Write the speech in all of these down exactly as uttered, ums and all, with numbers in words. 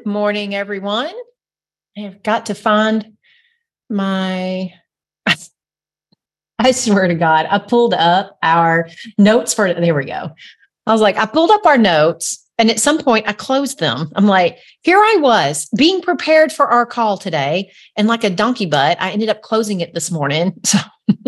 morning, everyone. I've got to find my, I swear to God, I pulled up our notes for, there we go. I was like, I pulled up our notes and at some point I closed them. I'm like, here I was being prepared for our call today. And like a donkey butt, I ended up closing it this morning. So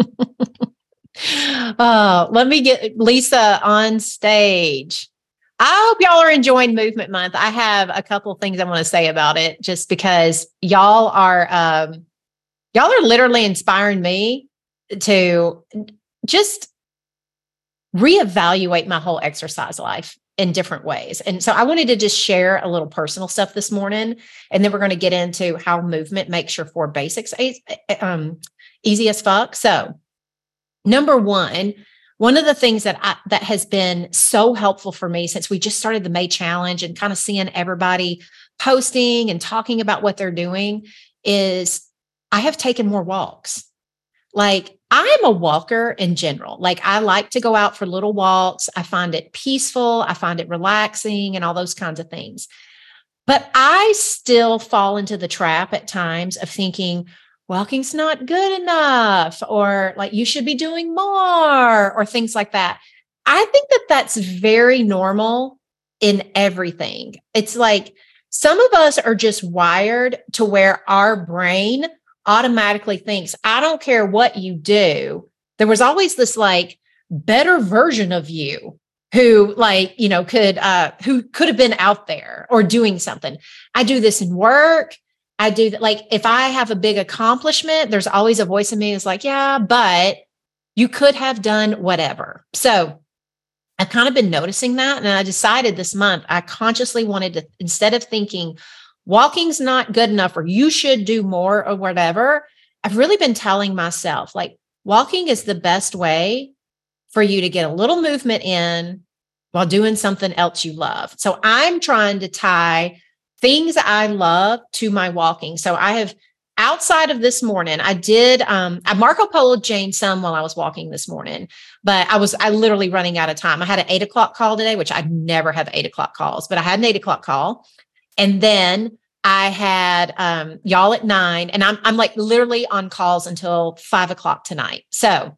uh, let me get Lisa on stage. I hope y'all are enjoying Movement Month. I have a couple of things I want to say about it, just because y'all are, um, y'all are literally inspiring me to just reevaluate my whole exercise life in different ways. And so I wanted to just share a little personal stuff this morning, and then we're going to get into how movement makes your four basics um, easy as fuck. So number one, One of the things that I, that has been so helpful for me since we just started the May Challenge and kind of seeing everybody posting and talking about what they're doing is I have taken more walks. Like, I am a walker in general. Like, I like to go out for little walks. I find it peaceful. I find it relaxing and all those kinds of things. But I still fall into the trap at times of thinking, walking's not good enough, or like you should be doing more, or things like that. I think that that's very normal in everything. It's like some of us are just wired to where our brain automatically thinks, I don't care what you do. There was always this like better version of you who like, you know, could, uh, who could have been out there or doing something. I do this in work. I do that. Like, if I have a big accomplishment, there's always a voice in me that's like, yeah, but you could have done whatever. So I've kind of been noticing that. And I decided this month, I consciously wanted to, instead of thinking walking's not good enough, or you should do more or whatever, I've really been telling myself, like, walking is the best way for you to get a little movement in while doing something else you love. So I'm trying to tie things I love to my walking. So I have, outside of this morning, I did, um, I Marco Polo'd Jane some while I was walking this morning, but I was, I literally running out of time. I had an eight o'clock call today, which I never have eight o'clock calls, but I had an eight o'clock call. And then I had, um, y'all at nine, and I'm, I'm like literally on calls until five o'clock tonight. So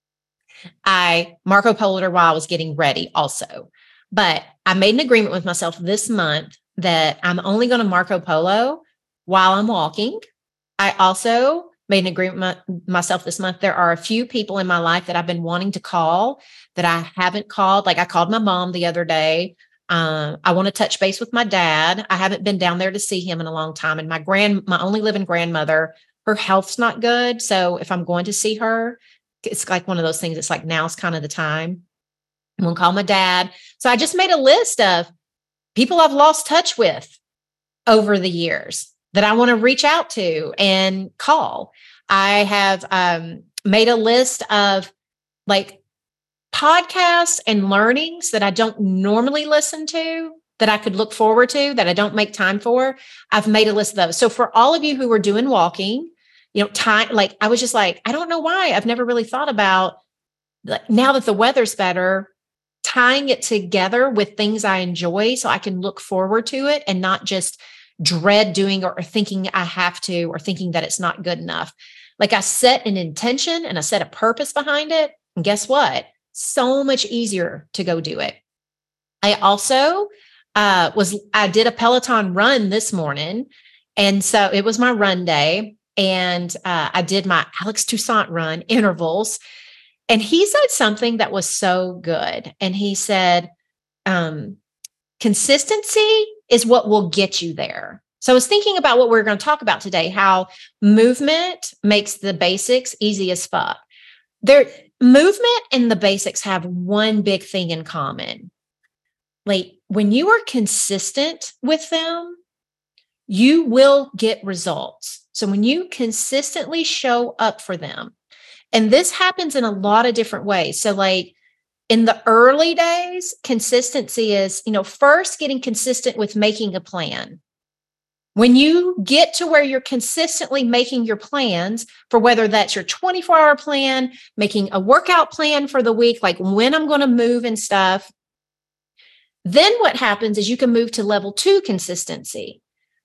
I Marco Polo'd her while I was getting ready also, but I made an agreement with myself this month that I'm only going to Marco Polo while I'm walking. I also made an agreement with myself this month. There are a few people in my life that I've been wanting to call that I haven't called. Like, I called my mom the other day. Um, I want to touch base with my dad. I haven't been down there to see him in a long time. And my grand, my only living grandmother, her health's not good. So if I'm going to see her, it's like one of those things. It's like, now's kind of the time. I'm going to call my dad. So I just made a list of people I've lost touch with over the years that I want to reach out to and call. I have um, made a list of like podcasts and learnings that I don't normally listen to, that I could look forward to, that I don't make time for. I've made a list of those. So for all of you who are doing walking, you know, time, like I was just like, I don't know why I've never really thought about, like, now that the weather's better, tying it together with things I enjoy so I can look forward to it and not just dread doing or, or thinking I have to, or thinking that it's not good enough. Like, I set an intention and I set a purpose behind it. And guess what? So much easier to go do it. I also uh, was, I did a Peloton run this morning. And so it was my run day. And uh, I did my Alex Toussaint run intervals. And he said something that was so good. And he said, um, consistency is what will get you there. So I was thinking about what we're going to talk about today, how movement makes the basics easy as fuck. There, movement and the basics have one big thing in common. Like, when you are consistent with them, you will get results. So when you consistently show up for them, and this happens in a lot of different ways. So like in the early days, consistency is, you know, first getting consistent with making a plan. When you get to where you're consistently making your plans for whether that's your twenty-four hour plan, making a workout plan for the week, like when I'm going to move and stuff, then what happens is you can move to level two consistency.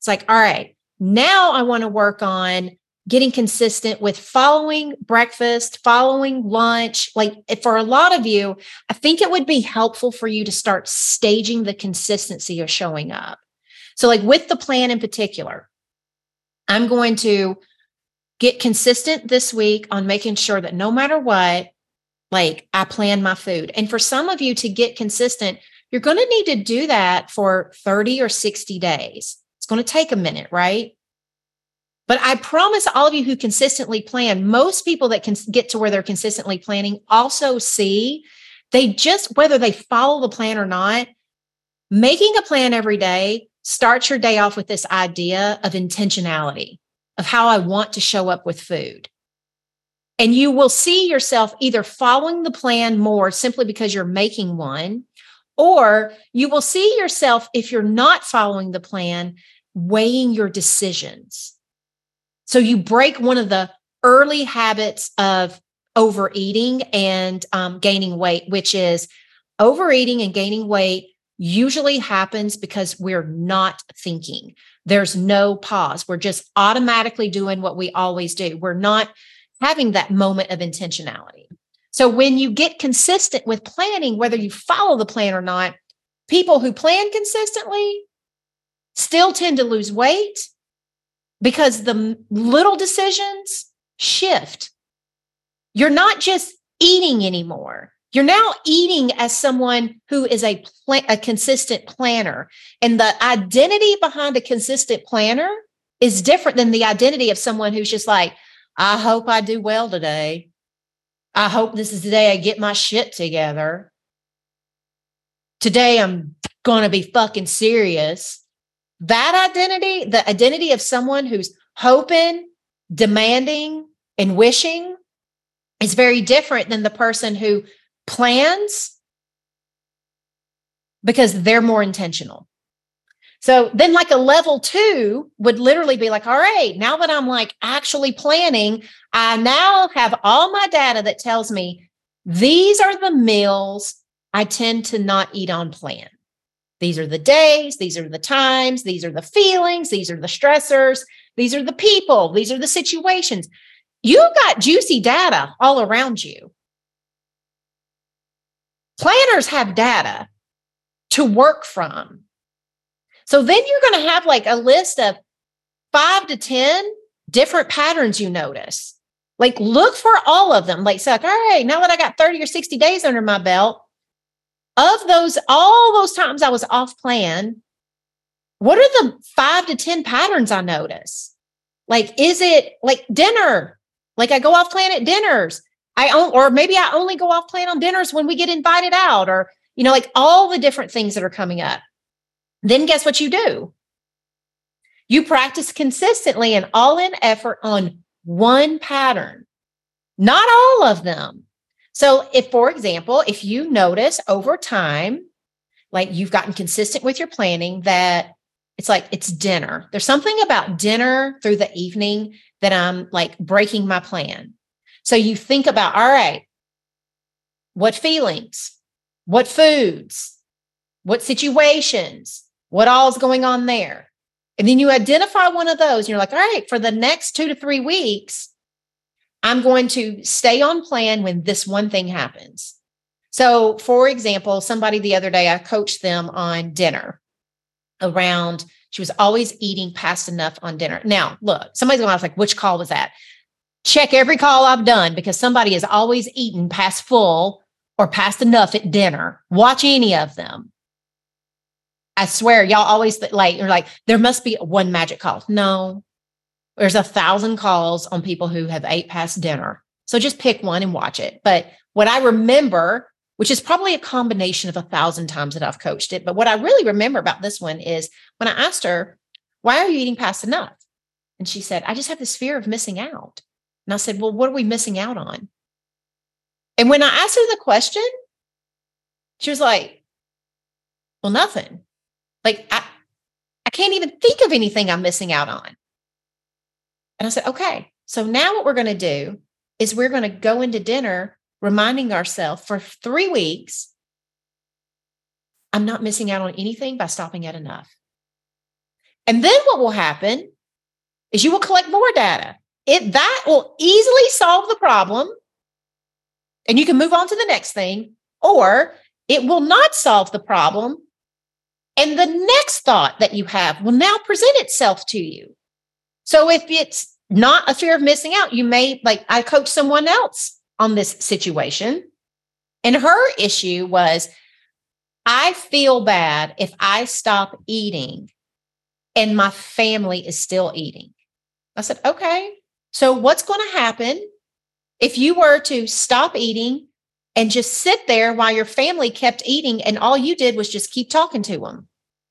It's like, all right, now I want to work on getting consistent with following breakfast, following lunch. Like for a lot of you, I think it would be helpful for you to start staging the consistency of showing up. So like with the plan in particular, I'm going to get consistent this week on making sure that no matter what, like I plan my food. And for some of you to get consistent, you're going to need to do that for thirty or sixty days. It's going to take a minute, right? But I promise all of you who consistently plan, most people that can get to where they're consistently planning also see they just, whether they follow the plan or not, making a plan every day starts your day off with this idea of intentionality, of how I want to show up with food. And you will see yourself either following the plan more simply because you're making one, or you will see yourself, if you're not following the plan, weighing your decisions. So you break one of the early habits of overeating and um, gaining weight, which is overeating and gaining weight usually happens because we're not thinking. There's no pause. We're just automatically doing what we always do. We're not having that moment of intentionality. So when you get consistent with planning, whether you follow the plan or not, people who plan consistently still tend to lose weight because the little decisions shift. You're not just eating anymore. You're now eating as someone who is a, pl- a consistent planner. And the identity behind a consistent planner is different than the identity of someone who's just like, I hope I do well today. I hope this is the day I get my shit together. Today I'm going to be fucking serious. That identity, the identity of someone who's hoping, demanding, and wishing is very different than the person who plans because they're more intentional. So then like a level two would literally be like, all right, now that I'm like actually planning, I now have all my data that tells me these are the meals I tend to not eat on plan. These are the days, these are the times, these are the feelings, these are the stressors, these are the people, these are the situations. You got juicy data all around you. Planners have data to work from. So then you're going to have like a list of five to ten different patterns you notice. Like look for all of them. Like, so like, all right, now that I got thirty or sixty days under my belt, of those, all those times I was off plan, what are the five to ten patterns I notice? Like, is it like dinner? Like I go off plan at dinners. I own, or maybe I only go off plan on dinners when we get invited out, or, you know, like all the different things that are coming up. Then guess what you do? You practice consistently and all in effort on one pattern, not all of them. So if, for example, if you notice over time, like you've gotten consistent with your planning, that it's like, it's dinner. There's something about dinner through the evening that I'm like breaking my plan. So you think about, all right, what feelings, what foods, what situations, what all's going on there. And then you identify one of those and you're like, all right, for the next two to three weeks, I'm going to stay on plan when this one thing happens. So for example, somebody the other day, I coached them on dinner around, she was always eating past enough on dinner. Now, look, somebody's going to ask like, which call was that? Check every call I've done because somebody has always eaten past full or past enough at dinner. Watch any of them. I swear, y'all always th- like, you're like, there must be one magic call. No, there's a thousand calls on people who have ate past dinner. So just pick one and watch it. But what I remember, which is probably a combination of a thousand times that I've coached it, but what I really remember about this one is when I asked her, why are you eating past enough? And she said, I just have this fear of missing out. And I said, well, what are we missing out on? And when I asked her the question, she was like, well, nothing. Like, I, I can't even think of anything I'm missing out on. And I said, okay, so now what we're going to do is we're going to go into dinner reminding ourselves for three weeks, I'm not missing out on anything by stopping at enough. And then what will happen is you will collect more data. It that will easily solve the problem, and you can move on to the next thing, or it will not solve the problem. And the next thought that you have will now present itself to you. So if it's not a fear of missing out, you may, like I coached someone else on this situation, and her issue was, I feel bad if I stop eating and my family is still eating. I said, okay, so what's going to happen if you were to stop eating and just sit there while your family kept eating and all you did was just keep talking to them?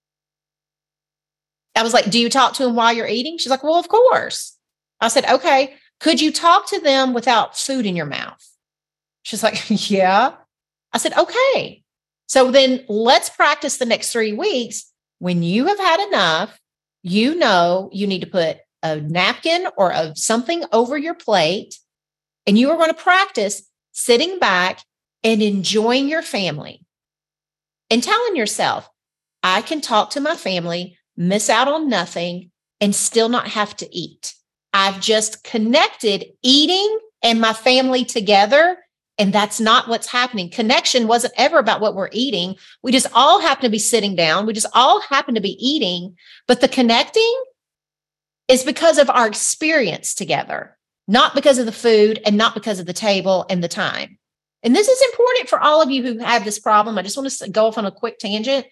I was like, do you talk to them while you're eating? She's like, well, of course. I said, okay, could you talk to them without food in your mouth? She's like, yeah. I said, okay. So then let's practice the next three weeks. When you have had enough, you know you need to put a napkin or a, something over your plate, and you are going to practice sitting back and enjoying your family and telling yourself, I can talk to my family, miss out on nothing, and still not have to eat. I've just connected eating and my family together. And that's not what's happening. Connection wasn't ever about what we're eating. We just all happen to be sitting down. We just all happen to be eating. But the connecting is because of our experience together, not because of the food and not because of the table and the time. And this is important for all of you who have this problem. I just want to go off on a quick tangent.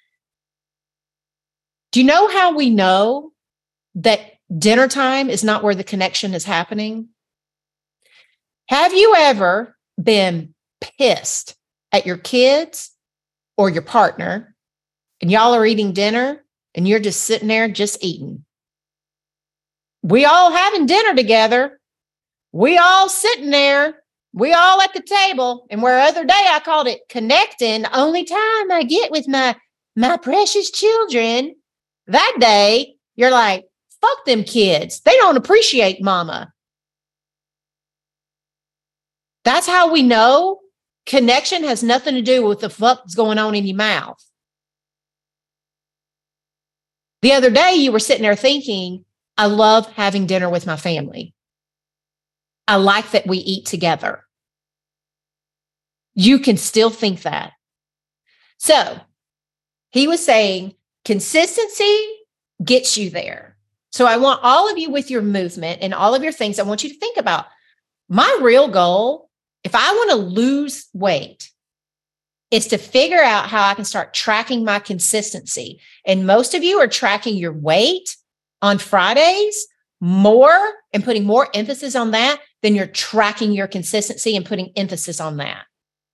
Do you know how we know that dinner time is not where the connection is happening? Have you ever been pissed at your kids or your partner, and y'all are eating dinner and you're just sitting there just eating? We all having dinner together. We all sitting there. We all at the table. And where other day I called it connecting, only time I get with my, my precious children. That day, you're like, fuck them kids. They don't appreciate mama. That's how we know connection has nothing to do with the fuck's going on in your mouth. The other day, you were sitting there thinking, I love having dinner with my family. I like that we eat together. You can still think that. So he was saying consistency gets you there. So I want all of you with your movement and all of your things, I want you to think about my real goal. If I want to lose weight, is to figure out how I can start tracking my consistency. And most of you are tracking your weight on Fridays more and putting more emphasis on that than you're tracking your consistency and putting emphasis on that.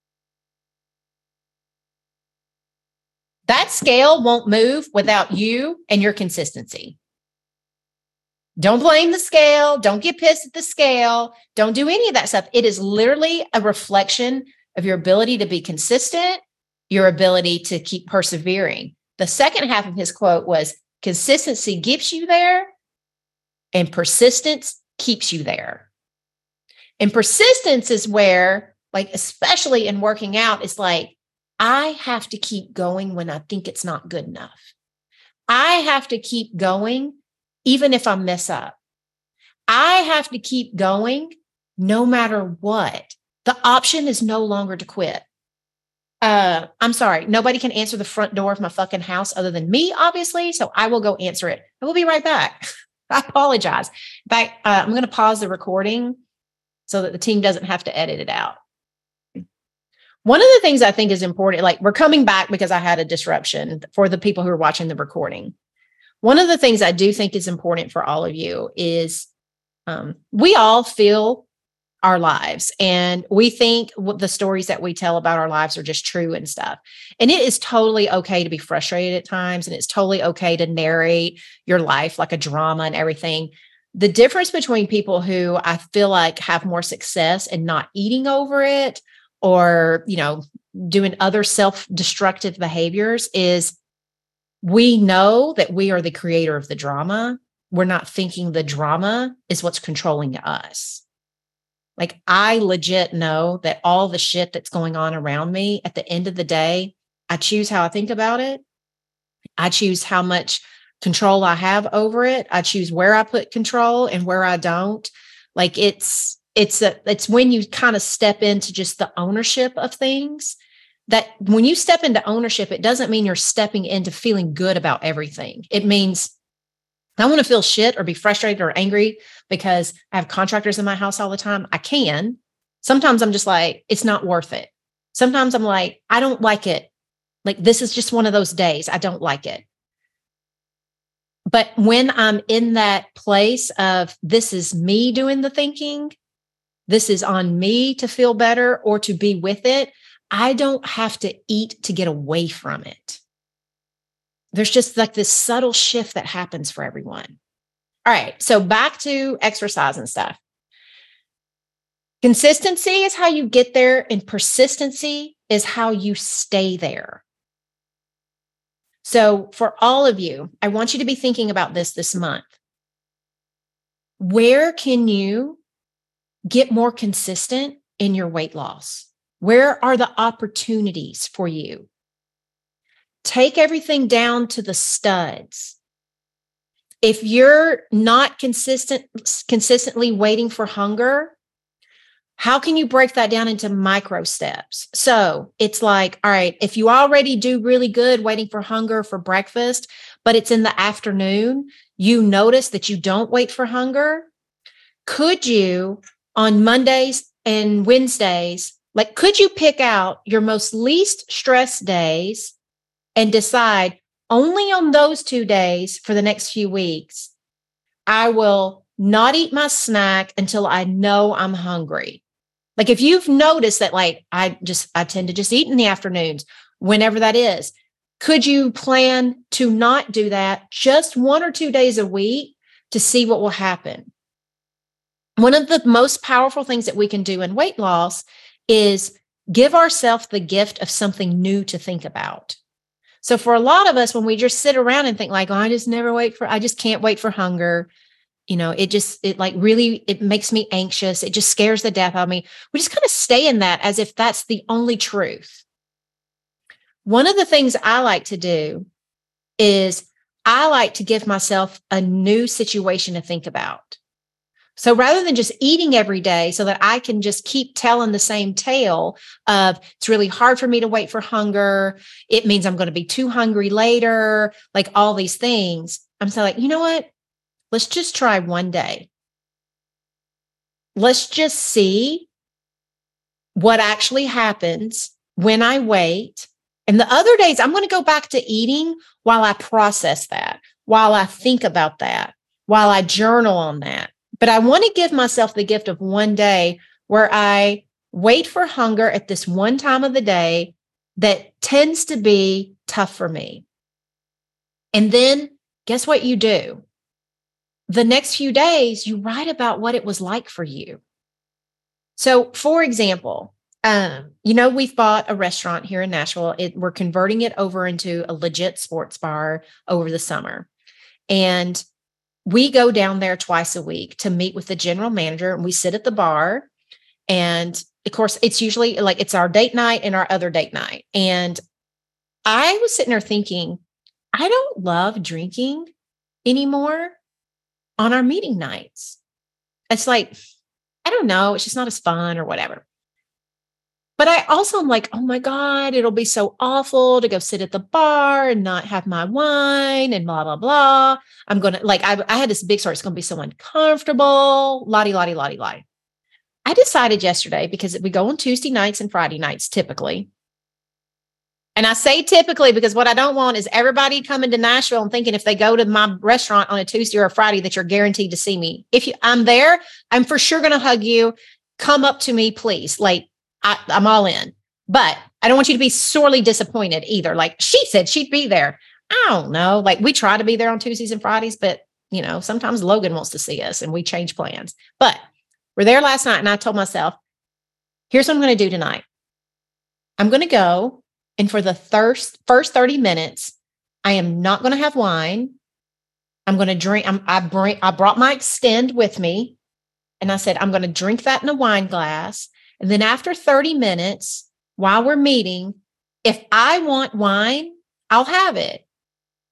That scale won't move without you and your consistency. Don't blame the scale. Don't get pissed at the scale. Don't do any of that stuff. It is literally a reflection of your ability to be consistent, your ability to keep persevering. The second half of his quote was, consistency gets you there and persistence keeps you there. And persistence is where, like, especially in working out, it's like, I have to keep going when I think it's not good enough. I have to keep going even if I mess up. I have to keep going no matter what. The option is no longer to quit. Uh, I'm sorry. Nobody can answer the front door of my fucking house other than me, obviously. So I will go answer it. I will be right back. I apologize. In fact, uh, I'm going to pause the recording so that the team doesn't have to edit it out. One of the things I think is important, like we're coming back because I had a disruption for the people who are watching the recording. One of the things I do think is important for all of you is um, we all feel our lives and we think the stories that we tell about our lives are just true and stuff. And it is totally okay to be frustrated at times. And it's totally okay to narrate your life like a drama and everything. The difference between people who I feel like have more success and not eating over it or, you know, doing other self-destructive behaviors is we know that we are the creator of the drama. We're not thinking the drama is what's controlling us. Like, I legit know that all the shit that's going on around me, at the end of the day, I choose how I think about it. I choose how much control I have over it. I choose where I put control and where I don't. Like it's, it's a, it's when you kind of step into just the ownership of things, that when you step into ownership, it doesn't mean you're stepping into feeling good about everything. It means I want to feel shit or be frustrated or angry because I have contractors in my house all the time. I can. Sometimes I'm just like, it's not worth it. Sometimes I'm like, I don't like it. Like, this is just one of those days. I don't like it. But when I'm in that place of this is me doing the thinking, this is on me to feel better or to be with it, I don't have to eat to get away from it. There's just like this subtle shift that happens for everyone. All right. So back to exercise and stuff. Consistency is how you get there, and persistency is how you stay there. So for all of you, I want you to be thinking about this this month. Where can you get more consistent in your weight loss? Where are the opportunities for you? Take everything down to the studs. If you're not consistent, consistently waiting for hunger, how can you break that down into micro steps? So it's like, all right, if you already do really good waiting for hunger for breakfast, but it's in the afternoon, you notice that you don't wait for hunger. Could you, on Mondays and Wednesdays, like, could you pick out your most least stress days and decide only on those two days for the next few weeks, I will not eat my snack until I know I'm hungry. Like, if you've noticed that, like, I just, I tend to just eat in the afternoons, whenever that is, could you plan to not do that just one or two days a week to see what will happen? One of the most powerful things that we can do in weight loss is give ourselves the gift of something new to think about. So for a lot of us, when we just sit around and think like, oh, I just never wait for, I just can't wait for hunger. You know, it just, it like really, it makes me anxious. It just scares the death out of me. We just kind of stay in that as if that's the only truth. One of the things I like to do is I like to give myself a new situation to think about. So rather than just eating every day so that I can just keep telling the same tale of it's really hard for me to wait for hunger, it means I'm going to be too hungry later, like all these things, I'm so like, you know what? Let's just try one day. Let's just see what actually happens when I wait. And the other days, I'm going to go back to eating while I process that, while I think about that, while I journal on that. But I want to give myself the gift of one day where I wait for hunger at this one time of the day that tends to be tough for me. And then guess what you do? The next few days, you write about what it was like for you. So for example, um, you know, we've bought a restaurant here in Nashville. It, we're converting it over into a legit sports bar over the summer. And we go down there twice a week to meet with the general manager, and we sit at the bar. And of course, it's usually like it's our date night and our other date night. And I was sitting there thinking, I don't love drinking anymore on our meeting nights. It's like, I don't know, it's just not as fun or whatever. But I also am like, oh my God, it'll be so awful to go sit at the bar and not have my wine and blah, blah, blah. I'm going to like, I, I had this big story. It's going to be so uncomfortable. Lottie, lottie, lottie, lottie. I decided yesterday, because we go on Tuesday nights and Friday nights typically. And I say typically because what I don't want is everybody coming to Nashville and thinking if they go to my restaurant on a Tuesday or a Friday that you're guaranteed to see me. If you, I'm there, I'm for sure going to hug you. Come up to me, please. Like, I, I'm all in, but I don't want you to be sorely disappointed either. Like, she said she'd be there. I don't know. Like, we try to be there on Tuesdays and Fridays, but you know, sometimes Logan wants to see us and we change plans, but we're there last night. And I told myself, here's what I'm going to do tonight. I'm going to go. And for the first, first thirty minutes, I am not going to have wine. I'm going to drink. I'm, I bring, I brought my Extend with me. And I said, I'm going to drink that in a wine glass. And then after thirty minutes, while we're meeting, if I want wine, I'll have it.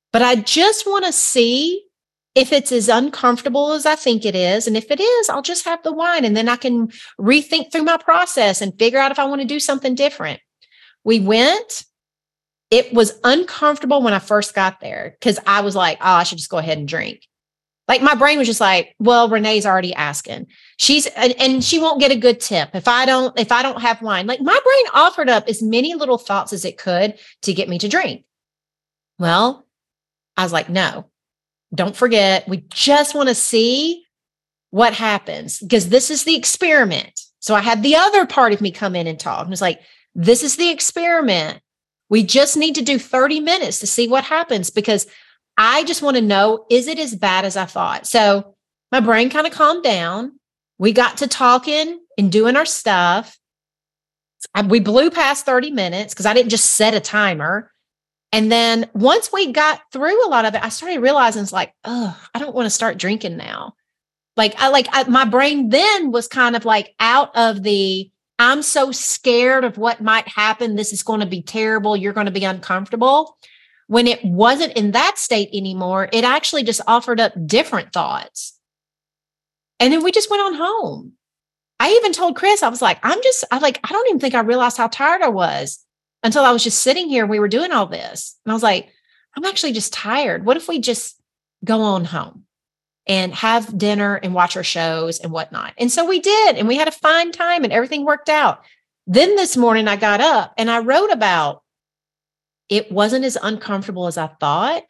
but I just want to see if it's as uncomfortable as I think it is. And if it is, I'll just have the wine and then I can rethink through my process and figure out if I want to do something different. We went. It was uncomfortable when I first got there because I was like, oh, I should just go ahead and drink. Like my brain was just like, well, Renee's already asking. She's, and, and she won't get a good tip if I don't, if I don't have wine. Like my brain offered up as many little thoughts as it could to get me to drink. Well, I was like, no, don't forget. We just want to see what happens because this is the experiment. So I had the other part of me come in and talk. And it's like, this is the experiment. We just need to do thirty minutes to see what happens because I just want to know, is it as bad as I thought? So my brain kind of calmed down. We got to talking and doing our stuff. We blew past thirty minutes because I didn't just set a timer. And then once we got through a lot of it, I started realizing it's like, oh, I don't want to start drinking now. Like I like I, my brain then was kind of like out of the, I'm so scared of what might happen. This is going to be terrible. You're going to be uncomfortable. When it wasn't in that state anymore, it actually just offered up different thoughts. And then we just went on home. I even told Chris, I was like, I'm just, I like, I don't even think I realized how tired I was until I was just sitting here and we were doing all this. And I was like, I'm actually just tired. What if we just go on home and have dinner and watch our shows and whatnot? And so we did, and we had a fine time and everything worked out. Then this morning I got up and I wrote about it wasn't as uncomfortable as I thought.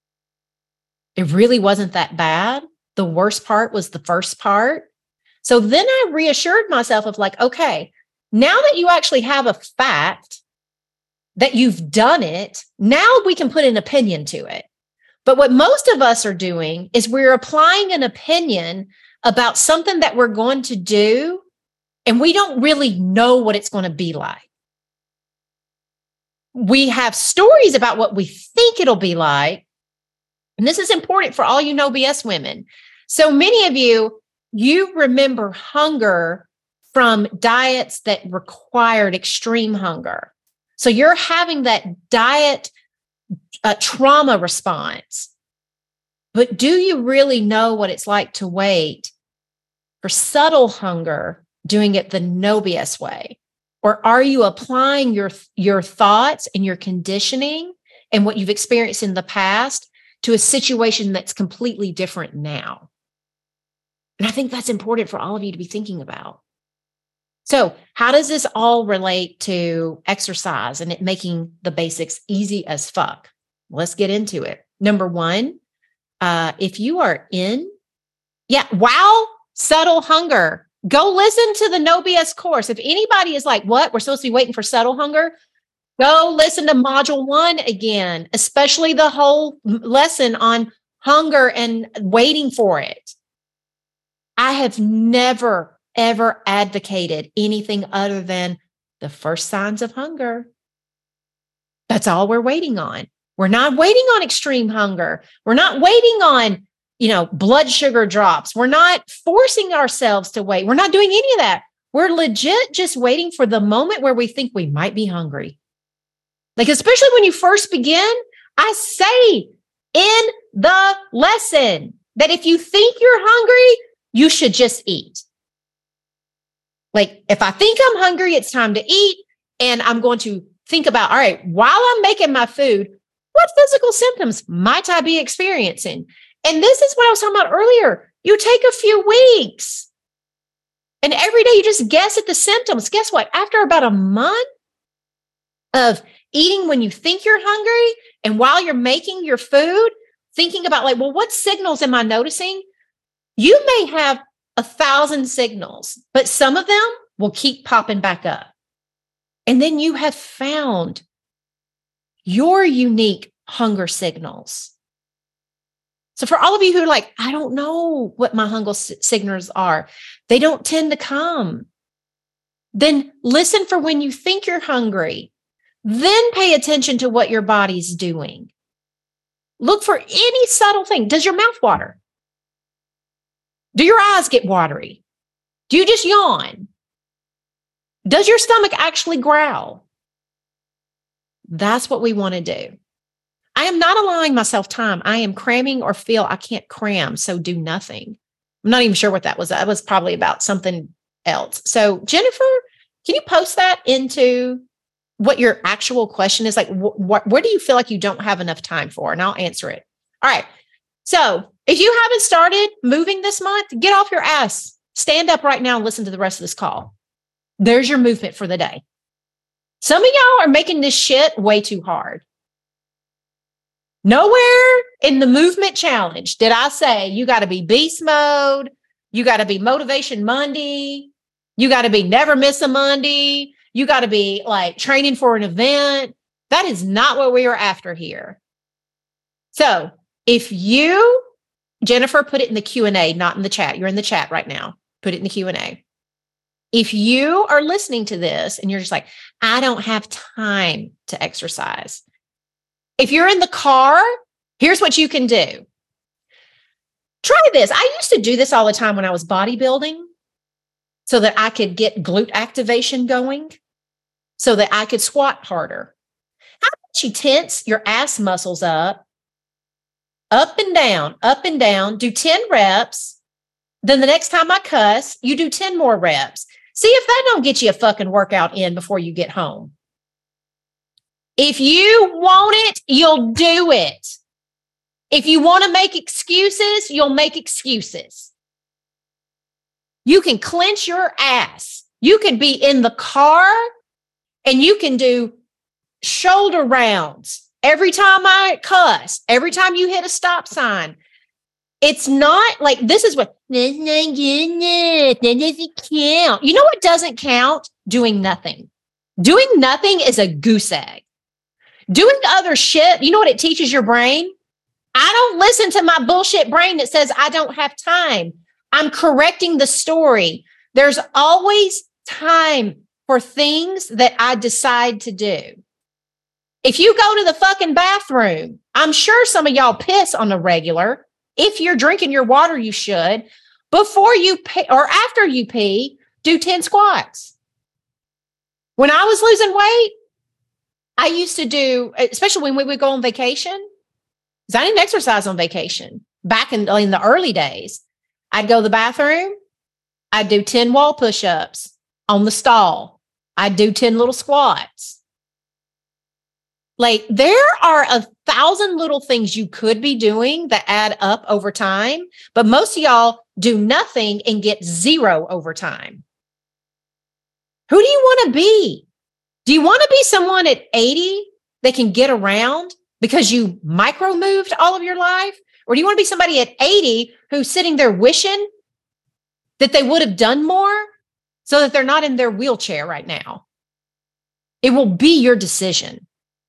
It really wasn't that bad. The worst part was the first part. So then I reassured myself of like, okay, now that you actually have a fact that you've done it, now we can put an opinion to it. But what most of us are doing is we're applying an opinion about something that we're going to do, and we don't really know what it's going to be like. We have stories about what we think it'll be like. And this is important for all you No B S women. So many of you, you remember hunger from diets that required extreme hunger. So you're having that diet uh, trauma response. But do you really know what it's like to wait for subtle hunger, doing it the No B S way? Or are you applying your, your thoughts and your conditioning and what you've experienced in the past to a situation that's completely different now? And I think that's important for all of you to be thinking about. So how does this all relate to exercise and it making the basics easy as fuck? Let's get into it. Number one, uh, if you are in, yeah, wow, subtle hunger. Go listen to the No B S course. If anybody is like, what? We're supposed to be waiting for subtle hunger? Go listen to module one again, especially the whole lesson on hunger and waiting for it. I have never, ever advocated anything other than the first signs of hunger. That's all we're waiting on. We're not waiting on extreme hunger. We're not waiting on you know, blood sugar drops. We're not forcing ourselves to wait. We're not doing any of that. We're legit just waiting for the moment where we think we might be hungry. Like, especially when you first begin, I say in the lesson that if you think you're hungry, you should just eat. Like, if I think I'm hungry, it's time to eat. And I'm going to think about, all right, while I'm making my food, what physical symptoms might I be experiencing? And this is what I was talking about earlier. You take a few weeks and every day you just guess at the symptoms. Guess what? After about a month of eating when you think you're hungry and while you're making your food, thinking about like, well, what signals am I noticing? You may have a thousand signals, but some of them will keep popping back up. And then you have found your unique hunger signals. So for all of you who are like, I don't know what my hunger signals are, they don't tend to come. Then listen for when you think you're hungry. Then pay attention to what your body's doing. Look for any subtle thing. Does your mouth water? Do your eyes get watery? Do you just yawn? Does your stomach actually growl? That's what we want to do. I I am not allowing myself time. I am cramming or feel I can't cram, so do nothing. I'm not even sure what that was. That was probably about something else. So Jennifer, can you post that into what your actual question is? Like, wh- wh- where do you feel like you don't have enough time for? And I'll answer it. All right. So if you haven't started moving this month, get off your ass. Stand up right now and listen to the rest of this call. There's your movement for the day. Some of y'all are making this shit way too hard. Nowhere in the movement challenge did I say you got to be beast mode. You got to be motivation Monday. You got to be never miss a Monday. You got to be like training for an event. That is not what we are after here. So if you, Jennifer, put it in the Q and A, not in the chat. You're in the chat right now. Put it in the Q and A. If you are listening to this and you're just like, I don't have time to exercise. If you're in the car, here's what you can do. Try this. I used to do this all the time when I was bodybuilding so that I could get glute activation going, so that I could squat harder. How about you tense your ass muscles up, up and down, up and down, do ten reps. Then the next time I cuss, you do ten more reps. See if that don't get you a fucking workout in before you get home. If you want it, you'll do it. If you want to make excuses, you'll make excuses. You can clench your ass. You can be in the car and you can do shoulder rounds every time I cuss, every time you hit a stop sign. It's not like this is what that doesn't count. You know what doesn't count? Doing nothing. Doing nothing is a goose egg. Doing other shit, you know what it teaches your brain? I don't listen to my bullshit brain that says I don't have time. I'm correcting the story. There's always time for things that I decide to do. If you go to the fucking bathroom, I'm sure some of y'all piss on a regular. If you're drinking your water, you should. Before you pee or after you pee, do ten squats. When I was losing weight, I used to do, especially when we would go on vacation, because I didn't exercise on vacation. Back in, in the early days, I'd go to the bathroom. I'd do ten wall push-ups on the stall. I'd do ten little squats. Like there are a thousand little things you could be doing that add up over time, but most of y'all do nothing and get zero over time. Who do you want to be? Do you want to be someone at eighty that can get around because you micro moved all of your life? Or do you want to be somebody at eighty who's sitting there wishing that they would have done more so that they're not in their wheelchair right now? It will be your decision.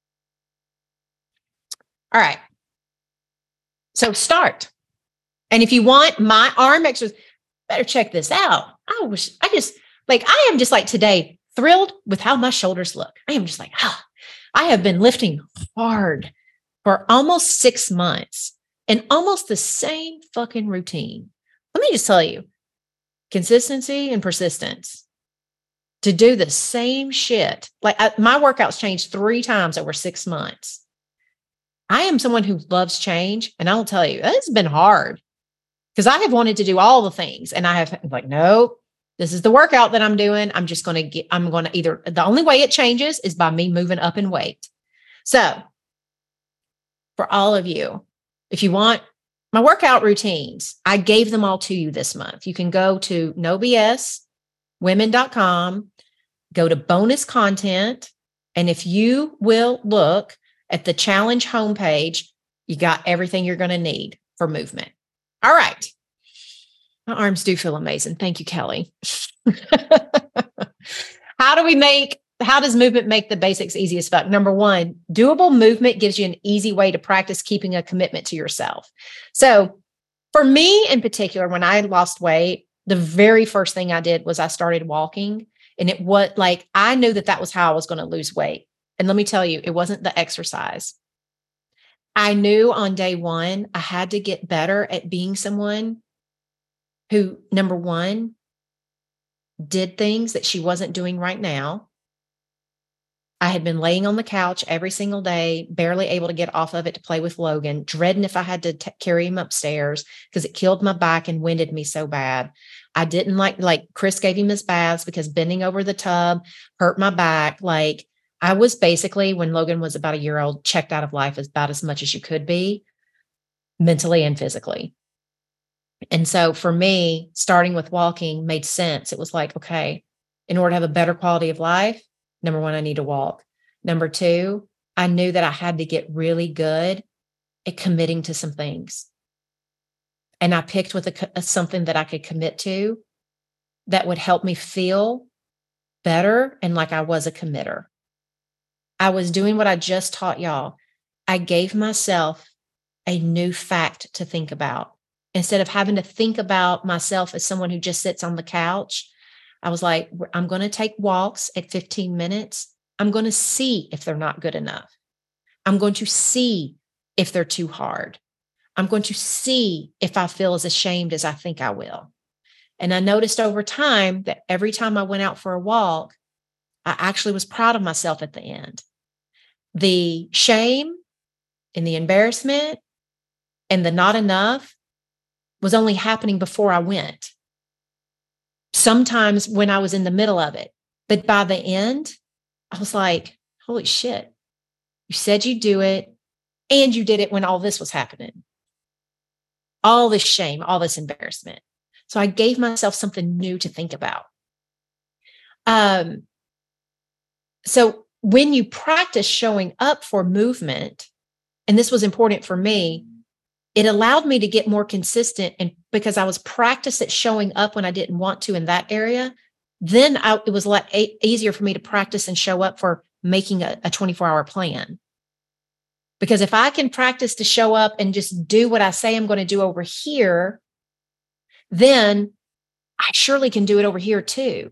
All right. So start. And if you want my arm exercise, better check this out. I wish I just like, I am just like today thrilled with how my shoulders look. I am just like, ah, I have been lifting hard for almost six months and almost the same fucking routine. Let me just tell you, consistency and persistence to do the same shit. Like I, my workouts changed three times over six months. I am someone who loves change. And I'll tell you, it's been hard because I have wanted to do all the things. And I have like, no, this is the workout that I'm doing. I'm just going to get, I'm going to either, the only way it changes is by me moving up in weight. So for all of you, if you want my workout routines, I gave them all to you this month. You can go to no b s women dot com, go to bonus content. And if you will look at the challenge homepage, you got everything you're going to need for movement. All right. My arms do feel amazing. Thank you, Kelly. How do we make, how does movement make the basics easy as fuck? Number one, doable movement gives you an easy way to practice keeping a commitment to yourself. So for me in particular, when I lost weight, the very first thing I did was I started walking. And it was like, I knew that that was how I was going to lose weight. And let me tell you, it wasn't the exercise. I knew on day one, I had to get better at being someone who, number one, did things that she wasn't doing right now. I had been laying on the couch every single day, barely able to get off of it to play with Logan, dreading if I had to t- carry him upstairs because it killed my back and winded me so bad. I didn't like, like Chris gave him his baths because bending over the tub hurt my back. Like I was basically, when Logan was about a year old, checked out of life as about as much as you could be, mentally and physically. And so for me, starting with walking made sense. It was like, okay, in order to have a better quality of life, number one, I need to walk. Number two, I knew that I had to get really good at committing to some things. And I picked with a, a, something that I could commit to that would help me feel better and like I was a committer. I was doing what I just taught y'all. I gave myself a new fact to think about. Instead of having to think about myself as someone who just sits on the couch, I was like, I'm going to take walks at fifteen minutes. I'm going to see if they're not good enough. I'm going to see if they're too hard. I'm going to see if I feel as ashamed as I think I will. And I noticed over time that every time I went out for a walk, I actually was proud of myself at the end. The shame and the embarrassment and the not enough was only happening before I went. Sometimes when I was in the middle of it, but by the end, I was like, holy shit, you said you'd do it. And you did it when all this was happening. All this shame, all this embarrassment. So I gave myself something new to think about. Um, so when you practice showing up for movement, and this was important for me, it allowed me to get more consistent. And because I was practiced at showing up when I didn't want to in that area, then I, it was a lot a- easier for me to practice and show up for making a, a twenty-four hour plan. Because if I can practice to show up and just do what I say I'm going to do over here, then I surely can do it over here too.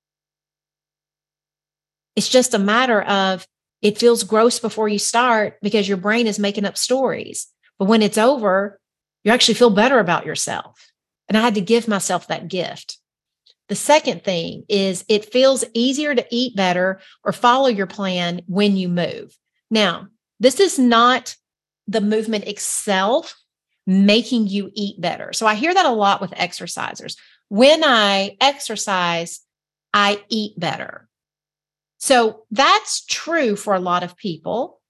It's just a matter of, it feels gross before you start because your brain is making up stories. But when it's over, you actually feel better about yourself. And I had to give myself that gift. The second thing is it feels easier to eat better or follow your plan when you move. Now, this is not the movement itself making you eat better. So I hear that a lot with exercisers. When I exercise, I eat better. So that's true for a lot of people.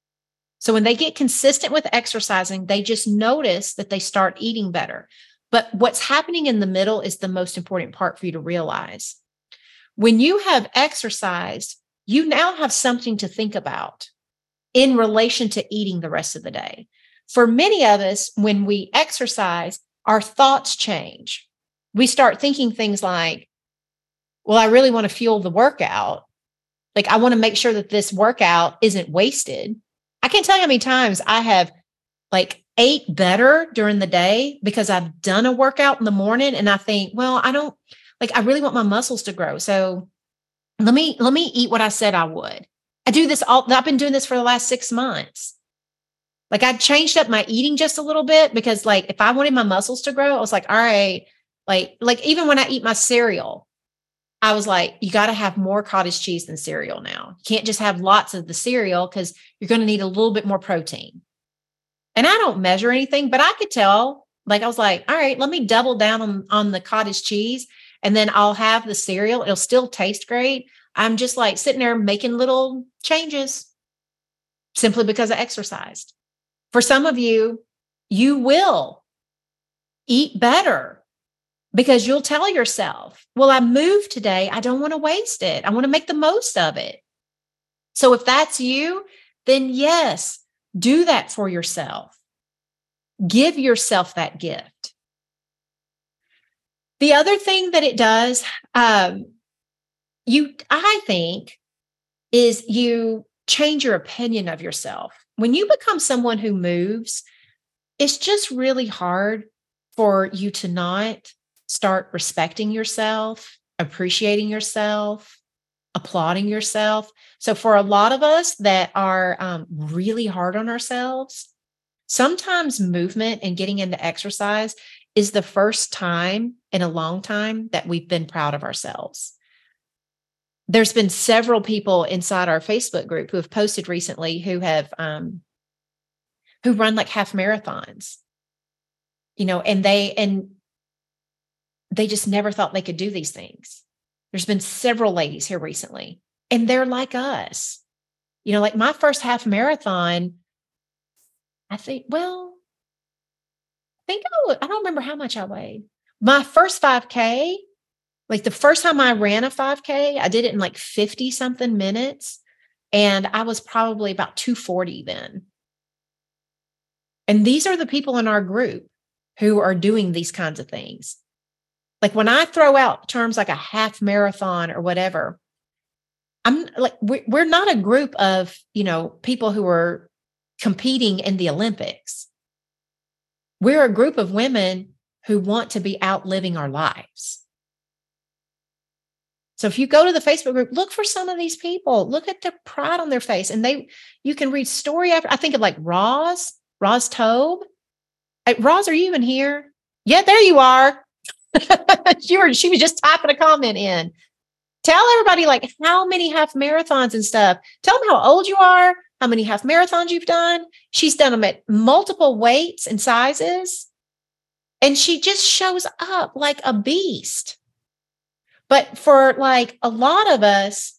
So when they get consistent with exercising, they just notice that they start eating better. But what's happening in the middle is the most important part for you to realize. When you have exercised, you now have something to think about in relation to eating the rest of the day. For many of us, when we exercise, our thoughts change. We start thinking things like, well, I really want to fuel the workout. Like, I want to make sure that this workout isn't wasted. I can't tell you how many times I have like ate better during the day because I've done a workout in the morning and I think, well, I don't like, I really want my muscles to grow. So let me, let me eat what I said I would. I do this all, I've been doing this for the last six months. Like I changed up my eating just a little bit because like, if I wanted my muscles to grow, I was like, all right, like, like even when I eat my cereal, I was like, you got to have more cottage cheese than cereal now. You can't just have lots of the cereal because you're going to need a little bit more protein. And I don't measure anything, but I could tell, like, I was like, all right, let me double down on, on the cottage cheese and then I'll have the cereal. It'll still taste great. I'm just like sitting there making little changes simply because I exercised. For some of you, you will eat better because you'll tell yourself, well, I moved today. I don't want to waste it. I want to make the most of it. So if that's you, then yes, do that for yourself. Give yourself that gift. The other thing that it does, um, you, I think, is you change your opinion of yourself. When you become someone who moves, it's just really hard for you to not start respecting yourself, appreciating yourself, applauding yourself. So for a lot of us that are um, really hard on ourselves, sometimes movement and getting into exercise is the first time in a long time that we've been proud of ourselves. there's been several people inside our Facebook group who have posted recently who have, um, who run like half marathons, you know, and they, and they just never thought they could do these things. There's been several ladies here recently, and they're like us. You know, like my first half marathon, I think, well, I think I, would, I don't remember how much I weighed. My first five K, like the first time I ran a five K, I did it in like fifty something minutes. And I was probably about two forty then. And these are the people in our group who are doing these kinds of things. Like when I throw out terms like a half marathon or whatever, I'm like, we're not a group of, you know, people who are competing in the Olympics. We're a group of women who want to be out living our lives. So if you go to the Facebook group, look for some of these people, look at the pride on their face, and they, you can read story after. I think of like Roz, Roz Tobe. Hey, Roz, are you even here? Yeah, there you are. she, were, she was just typing a comment in. Tell everybody like how many half marathons and stuff. Tell them how old you are, how many half marathons you've done. She's done them at multiple weights and sizes. And she just shows up like a beast. But for like a lot of us,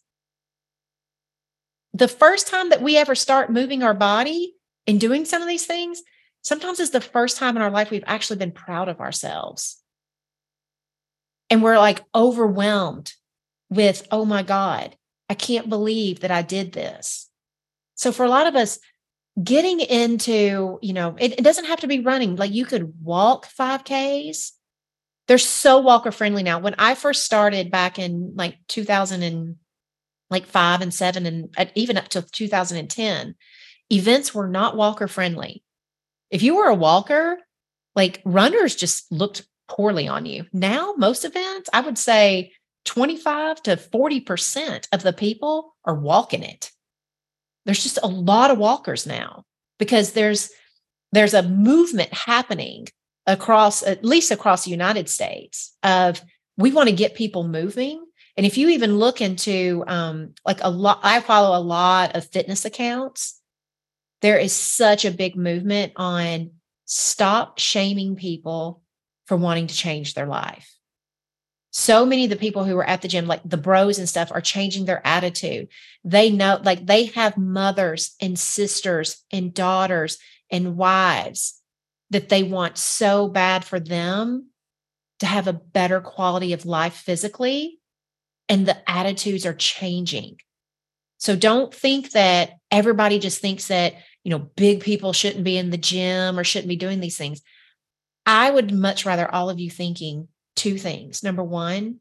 the first time that we ever start moving our body and doing some of these things, sometimes it's the first time in our life we've actually been proud of ourselves. And we're like overwhelmed with, oh my God, I can't believe that I did this. So for a lot of us, getting into, you know, it, it doesn't have to be running. Like you could walk five Ks. They're so walker friendly now. When I first started back in like two thousand and like five and seven and even up to two thousand ten, events were not walker friendly. If you were a walker, like runners just looked poorly on you. Now, most events, I would say twenty-five to forty percent of the people are walking it. There's just a lot of walkers now because there's, there's a movement happening across, at least across the United States, of we want to get people moving. And if you even look into um, like a lot, I follow a lot of fitness accounts. There is such a big movement on stop shaming people for wanting to change their life. So many of the people who are at the gym, like the bros and stuff, are changing their attitude. They know, like they have mothers and sisters and daughters and wives that they want so bad for them to have a better quality of life physically. And the attitudes are changing. So don't think that everybody just thinks that, you know, big people shouldn't be in the gym or shouldn't be doing these things. I would much rather all of you thinking two things. Number one,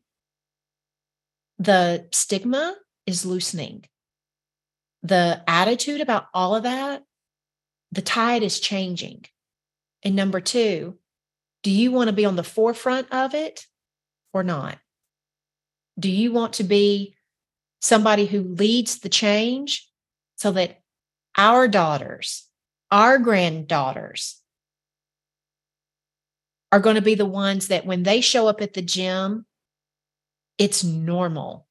the stigma is loosening. The attitude about all of that, the tide is changing. And number two, do you want to be on the forefront of it or not? Do you want to be somebody who leads the change so that our daughters, our granddaughters are going to be the ones that when they show up at the gym, it's normal?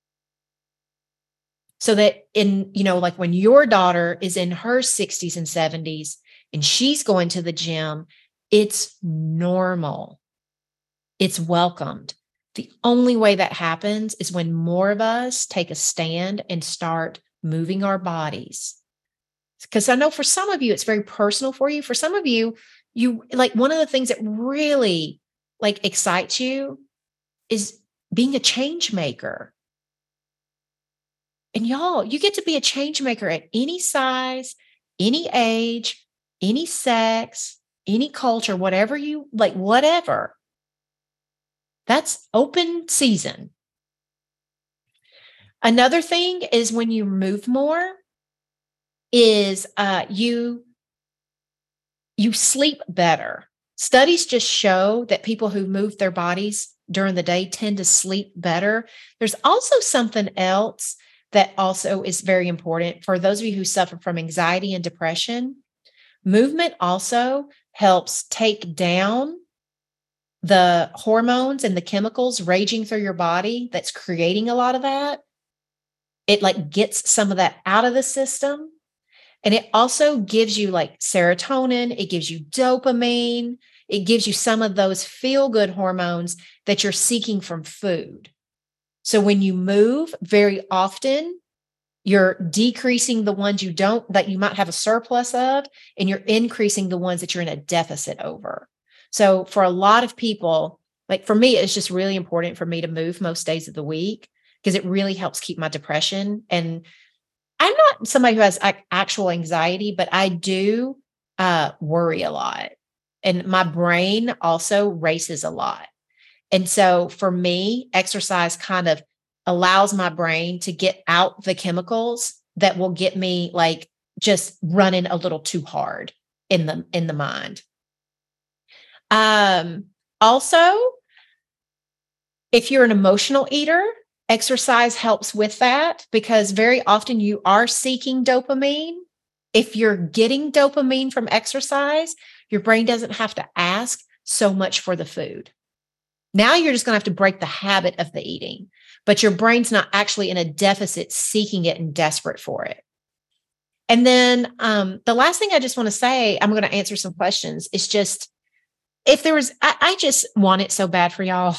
So that in, you know, like when your daughter is in her sixties and seventies and she's going to the gym, it's normal. It's welcomed. The only way that happens is when more of us take a stand and start moving our bodies. Because I know for some of you, it's very personal for you. For some of you, you like one of the things that really like excites you is being a change maker. And y'all, you get to be a change maker at any size, any age, any sex, any culture, whatever you like, whatever. That's open season. Another thing is when you move more is uh, you, you sleep better. Studies just show that people who move their bodies during the day tend to sleep better. There's also something else that also is very important for those of you who suffer from anxiety and depression. Movement also helps take down the hormones and the chemicals raging through your body that's creating a lot of that. it like gets some of that out of the system. And it also gives you like serotonin. It gives you dopamine. It gives you some of those feel-good hormones that you're seeking from food. So when you move very often, you're decreasing the ones you don't, that you might have a surplus of, and you're increasing the ones that you're in a deficit over. So for a lot of people, like for me, it's just really important for me to move most days of the week because it really helps keep my depression. And I'm not somebody who has actual anxiety, but I do uh, worry a lot. And my brain also races a lot. And so for me, exercise kind of allows my brain to get out the chemicals that will get me like just running a little too hard in the, in the mind. Um, also, if you're an emotional eater, exercise helps with that because very often you are seeking dopamine. If you're getting dopamine from exercise, your brain doesn't have to ask so much for the food. Now you're just going to have to break the habit of the eating, but your brain's not actually in a deficit seeking it and desperate for it. And then um, the last thing I just want to say, I'm going to answer some questions. It's just, if there was, I, I just want it so bad for y'all.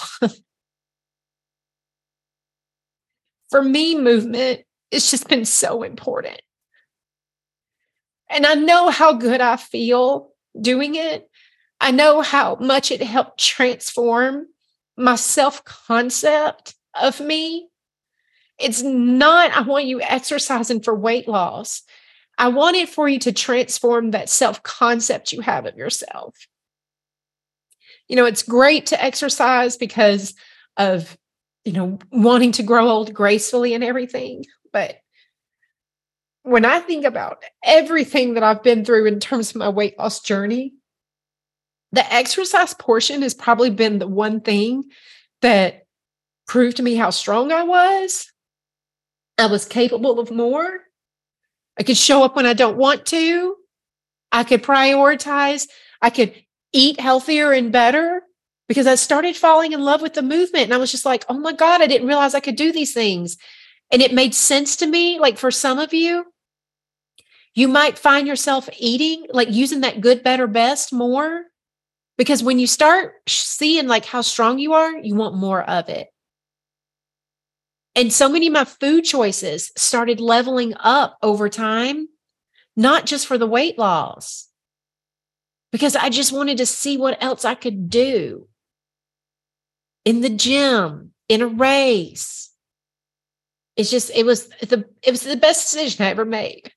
For me, movement, it's just been so important. And I know how good I feel doing it. I know how much it helped transform my self-concept of me. It's not, I want you exercising for weight loss. I want it for you to transform that self-concept you have of yourself. You know, it's great to exercise because of, you know, wanting to grow old gracefully and everything. But when I think about everything that I've been through in terms of my weight loss journey, the exercise portion has probably been the one thing that proved to me how strong I was. I was capable of more. I could show up when I don't want to. I could prioritize. I could eat healthier and better because I started falling in love with the movement. And I was just like, oh my God, I didn't realize I could do these things. And it made sense to me. Like for some of you, you might find yourself eating, like using that good, better, best more. Because when you start seeing like how strong you are, you want more of it. And so many of my food choices started leveling up over time, not just for the weight loss, because I just wanted to see what else I could do in the gym, in a race. It's just, it was the, it was the best decision I ever made.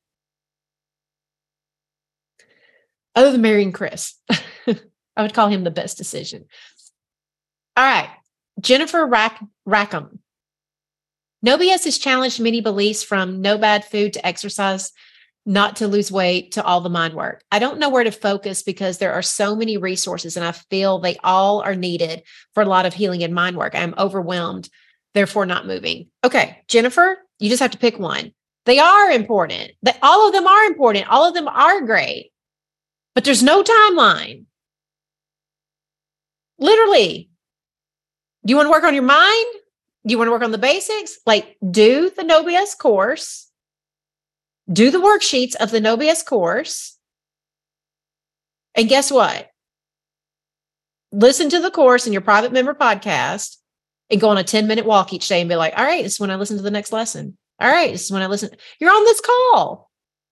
Other than marrying Chris. I would call him the best decision. All right. Jennifer Rack- Rackham. No B S has challenged many beliefs from no bad food to exercise, not to lose weight, to all the mind work. I don't know where to focus because there are so many resources and I feel they all are needed for a lot of healing and mind work. I'm overwhelmed, therefore not moving. Okay, Jennifer, you just have to pick one. They are important. That all of them are important. All of them are great, but there's no timeline. Literally. Do you want to work on your mind? Do you want to work on the basics? Like do the No B S course. Do the worksheets of the No B S course. And guess what? Listen to the course in your private member podcast and go on a ten minute walk each day and be like, all right, this is when I listen to the next lesson. All right, this is when I listen. You're on this call.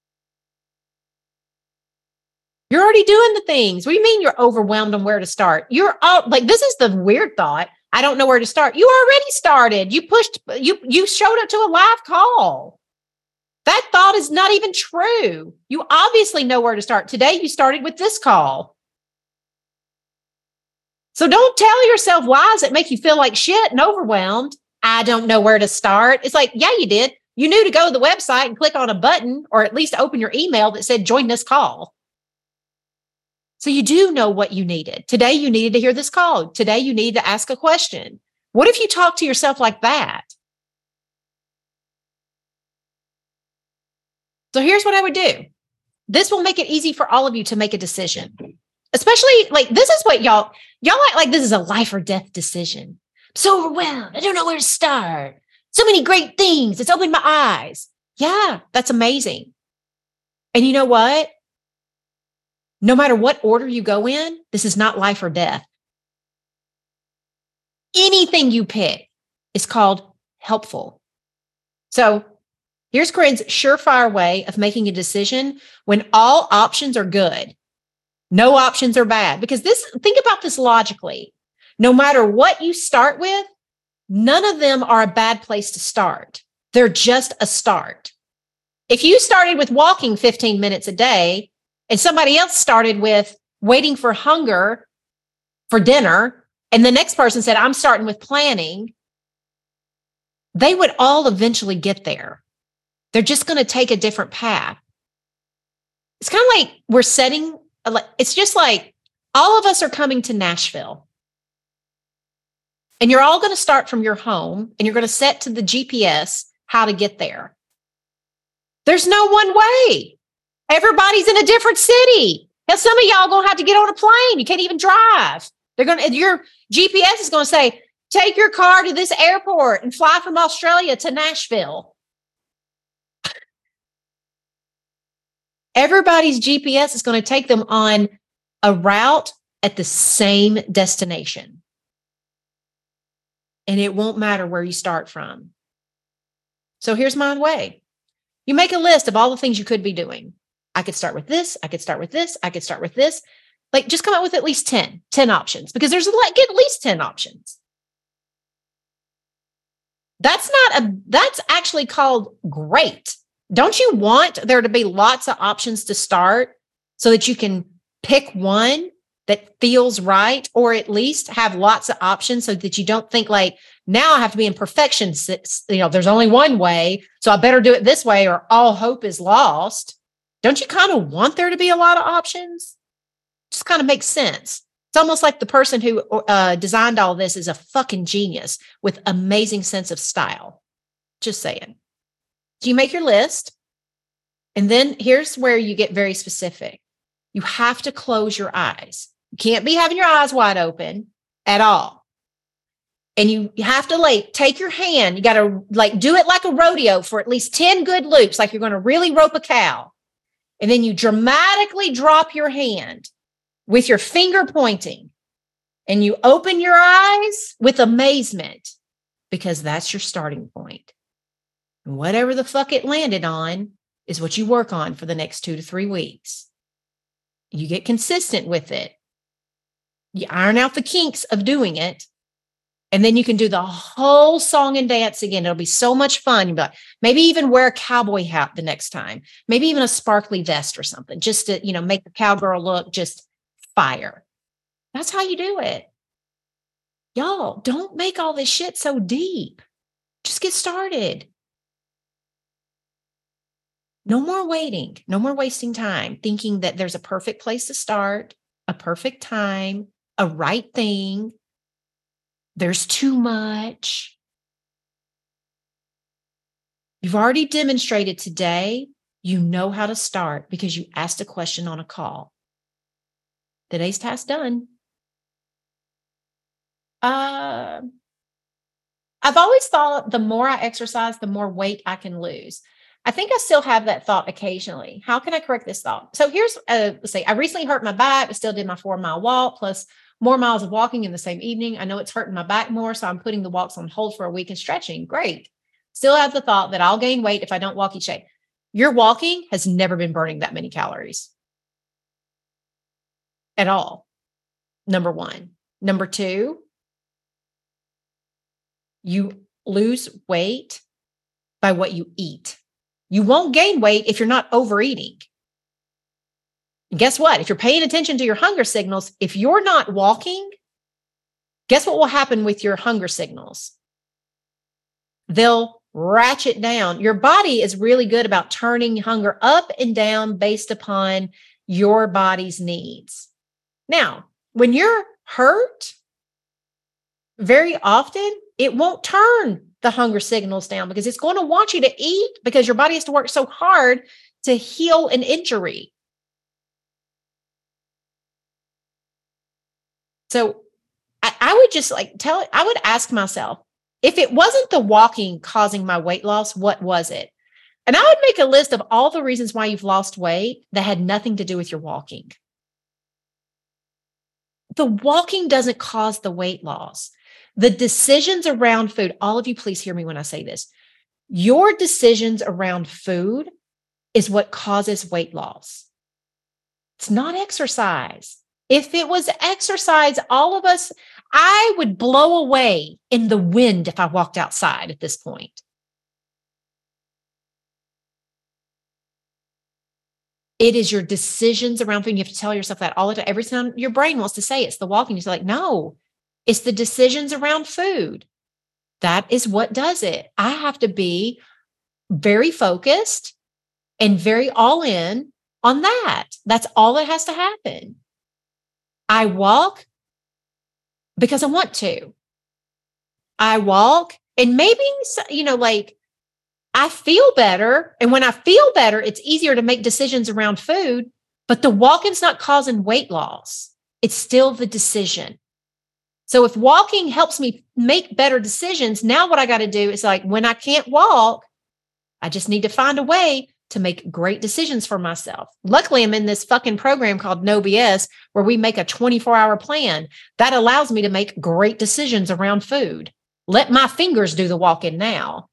You're already doing the things. What do you mean you're overwhelmed on where to start? You're all like, this is the weird thought. I don't know where to start. You already started. You pushed, you, you showed up to a live call. That thought is not even true. You obviously know where to start. Today, you started with this call. So don't tell yourself lies that make you feel like shit and overwhelmed. I don't know where to start. It's like, yeah, you did. You knew to go to the website and click on a button or at least open your email that said, join this call. So you do know what you needed. Today, you needed to hear this call. Today, you needed to ask a question. What if you talk to yourself like that? So here's what I would do. This will make it easy for all of you to make a decision. Especially like, this is what y'all, y'all act like this is a life or death decision. I'm so overwhelmed. I don't know where to start. so many great things. It's opened my eyes. Yeah, that's amazing. And you know what? No matter what order you go in, this is not life or death. Anything you pick is called helpful. So here's Corinne's surefire way of making a decision when all options are good. No options are bad. Because this, think about this logically. No matter what you start with, none of them are a bad place to start. They're just a start. If you started with walking fifteen minutes a day and somebody else started with waiting for hunger for dinner, and the next person said, I'm starting with planning, they would all eventually get there. They're just going to take a different path. It's kind of like we're setting, it's just like all of us are coming to Nashville. And you're all going to start from your home and you're going to set to the G P S how to get there. There's no one way. Everybody's in a different city. Now, some of y'all going to have to get on a plane. You can't even drive. They're going to, your G P S is going to say, take your car to this airport and fly from Australia to Nashville. Everybody's G P S is going to take them on a route at the same destination. And it won't matter where you start from. So here's my way. You make a list of all the things you could be doing. I could start with this. I could start with this. I could start with this. Like, just come up with at least ten, ten options, because there's like at least ten options. That's not a, that's actually called great. Don't you want there to be lots of options to start so that you can pick one that feels right, or at least have lots of options so that you don't think like, now I have to be in perfection. You know, there's only one way, so I better do it this way or all hope is lost. Don't you kind of want there to be a lot of options? Just kind of makes sense. It's almost like the person who uh, designed all this is a fucking genius with amazing sense of style. Just saying. So you make your list, and then here's where you get very specific. You have to close your eyes. You can't be having your eyes wide open at all. And you have to like take your hand. You got to like do it like a rodeo for at least ten good loops, like you're going to really rope a cow. And then you dramatically drop your hand with your finger pointing, and you open your eyes with amazement, because that's your starting point. And whatever the fuck it landed on is what you work on for the next two to three weeks. You get consistent with it. You iron out the kinks of doing it. And then you can do the whole song and dance again. It'll be so much fun. You'll be like, maybe even wear a cowboy hat the next time. Maybe even a sparkly vest or something, just to, you know, make the cowgirl look just fire. That's how you do it. Y'all, don't make all this shit so deep. Just get started. No more waiting. No more wasting time thinking that there's a perfect place to start, a perfect time, a right thing. There's too much. You've already demonstrated today you know how to start because you asked a question on a call. Today's task done. Uh, I've always thought the more I exercise, the more weight I can lose. I think I still have that thought occasionally. How can I correct this thought? So here's, uh, let's see, I recently hurt my back, but still did my four mile walk plus more miles of walking in the same evening. I know it's hurting my back more, so I'm putting the walks on hold for a week and stretching. Great. Still have the thought that I'll gain weight if I don't walk each day. Your walking has never been burning that many calories at all. Number one. Number two, you lose weight by what you eat. You won't gain weight if you're not overeating. And guess what? If you're paying attention to your hunger signals, if you're not walking, guess what will happen with your hunger signals? They'll ratchet down. Your body is really good about turning hunger up and down based upon your body's needs. Now, when you're hurt, very often it won't turn the hunger signals down because it's going to want you to eat because your body has to work so hard to heal an injury. So I, I would just like tell, I would ask myself, if it wasn't the walking causing my weight loss, what was it? And I would make a list of all the reasons why you've lost weight that had nothing to do with your walking. The walking doesn't cause the weight loss. The decisions around food, all of you, please hear me when I say this. Your decisions around food is what causes weight loss. It's not exercise. If it was exercise, all of us, I would blow away in the wind if I walked outside at this point. It is your decisions around food. You have to tell yourself that all the time. Every time your brain wants to say it's the walking, you're like, no, it's the decisions around food. That is what does it. I have to be very focused and very all in on that. That's all that has to happen. I walk because I want to. I walk and maybe, you know, like, I feel better. And when I feel better, it's easier to make decisions around food, but the walking's not causing weight loss. It's still the decision. So if walking helps me make better decisions, now what I got to do is like, when I can't walk, I just need to find a way to make great decisions for myself. Luckily, I'm in this fucking program called No B S where we make a twenty-four hour plan that allows me to make great decisions around food. Let my fingers do the walking now.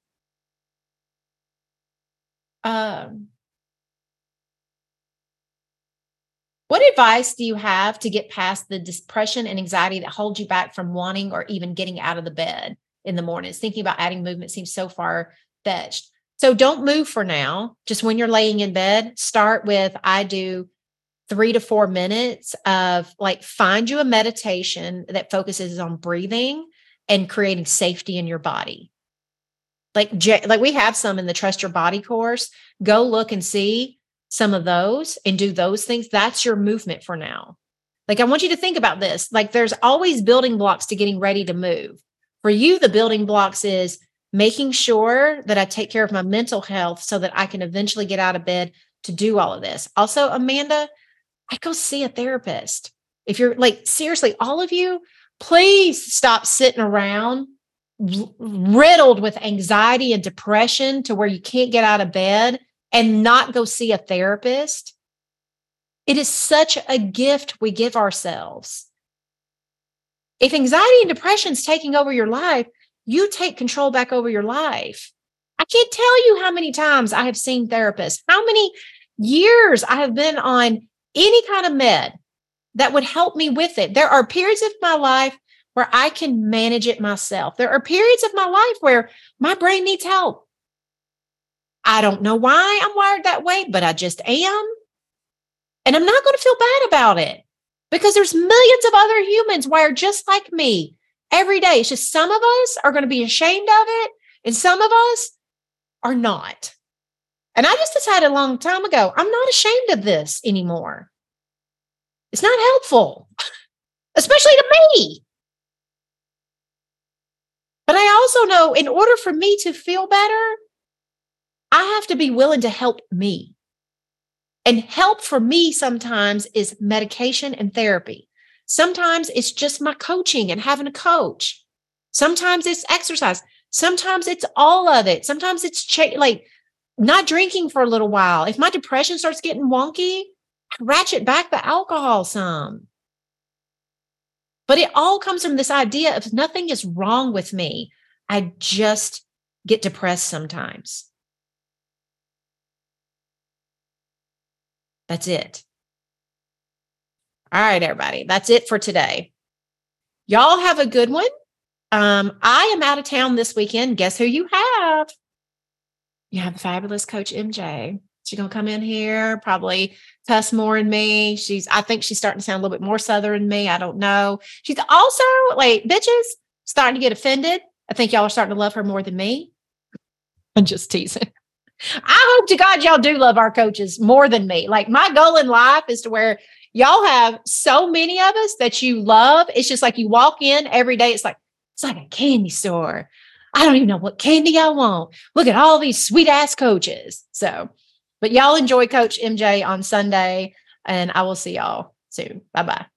Um, what advice do you have to get past the depression and anxiety that hold you back from wanting or even getting out of the bed in the mornings? Thinking about adding movement seems so far-fetched. So don't move for now. Just when you're laying in bed, start with, I do three to four minutes of like, find you a meditation that focuses on breathing and creating safety in your body. Like, like we have some in the Trust Your Body course. Go look and see some of those and do those things. That's your movement for now. Like, I want you to think about this. Like, there's always building blocks to getting ready to move. For you, the building blocks is making sure that I take care of my mental health so that I can eventually get out of bed to do all of this. Also, Amanda, I go see a therapist. If you're like, seriously, all of you, please stop sitting around riddled with anxiety and depression to where you can't get out of bed and not go see a therapist. It is such a gift we give ourselves. If anxiety and depression is taking over your life, you take control back over your life. I can't tell you how many times I have seen therapists, how many years I have been on any kind of med that would help me with it. There are periods of my life where I can manage it myself. There are periods of my life where my brain needs help. I don't know why I'm wired that way, but I just am. And I'm not going to feel bad about it because there's millions of other humans wired just like me every day. It's just some of us are going to be ashamed of it and some of us are not. And I just decided a long time ago, I'm not ashamed of this anymore. It's not helpful, especially to me. But I also know in order for me to feel better, I have to be willing to help me. And help for me sometimes is medication and therapy. Sometimes it's just my coaching and having a coach. Sometimes it's exercise. Sometimes it's all of it. Sometimes it's ch- like not drinking for a little while. If my depression starts getting wonky, I ratchet back the alcohol some. But it all comes from this idea of nothing is wrong with me. I just get depressed sometimes. That's it. All right, everybody. That's it for today. Y'all have a good one. Um, I am out of town this weekend. Guess who you have? You have the fabulous Coach M J. She's going to come in here, probably cuss more than me. She's, I think she's starting to sound a little bit more Southern than me. I don't know. She's also, like, bitches, starting to get offended. I think y'all are starting to love her more than me. I'm just teasing. I hope to God y'all do love our coaches more than me. Like, my goal in life is to where y'all have so many of us that you love. It's just like you walk in every day. It's like, it's like a candy store. I don't even know what candy I want. Look at all these sweet ass coaches. So, but y'all enjoy Coach M J on Sunday, and I will see y'all soon. Bye-bye.